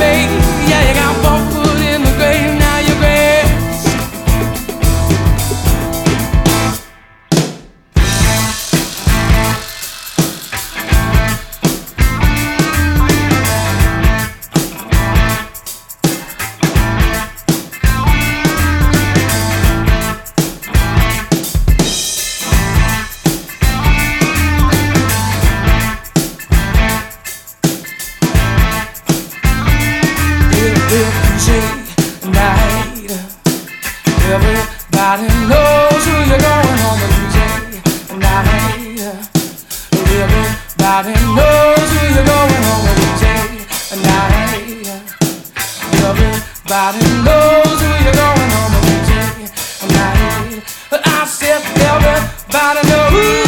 made. Yeah, you got one foot in the grave, now you're grass. Night. Everybody knows who you're going home with Tuesday night. Everybody knows who you're going home with Tuesday night. Everybody knows who you're going home with Tuesday night. I said everybody knows.